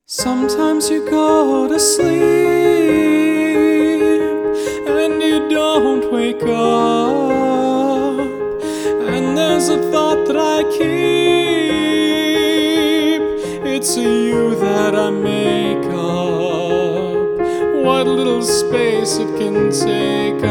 Sometimes you go to sleep and you don't wake up, and there's a thought that I keep. It's a you that I make up, what little space it can take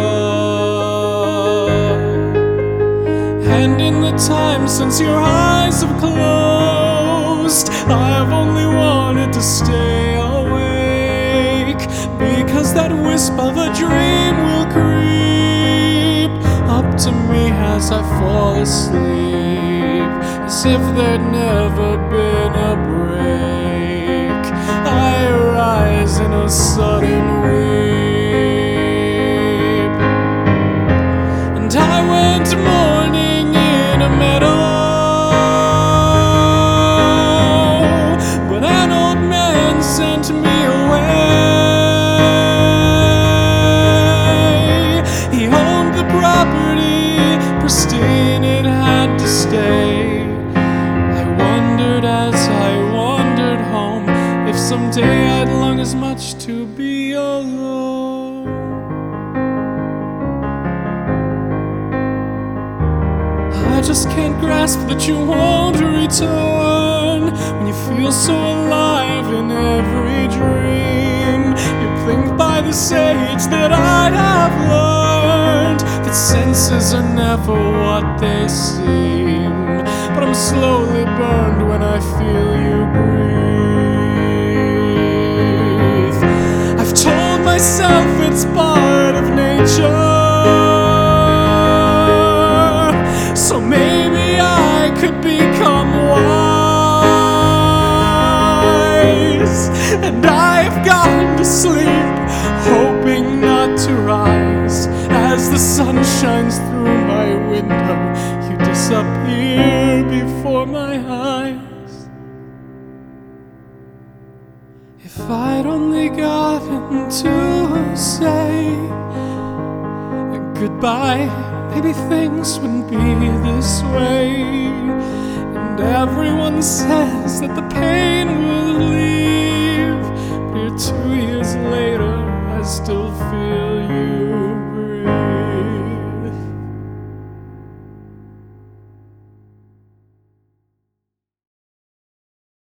up. And in the time since your eyes have closed, I've only wanted to stay awake, because that wisp of a dream will creep up to me as I fall asleep, as if there'd never been a break. I rise in a sudden weep, and I went mourning in a meadow. Sent me away. He owned the property, pristine, it had to stay. I wondered as I wandered home if someday I'd long as much to be alone. I just can't grasp that you won't return, when you feel so alive in every dream. You blink by the sage that I have learned, that senses are never what they seem. But I'm slowly burned when I feel you breathe. I've told myself it's part of nature, so maybe I could become wise. And I've gone to sleep, hoping not to rise. As the sun shines through my window, you disappear before my eyes. If I'd only gotten to say goodbye, maybe things wouldn't be this way. And everyone says that the pain will leave, but here 2 years later I still feel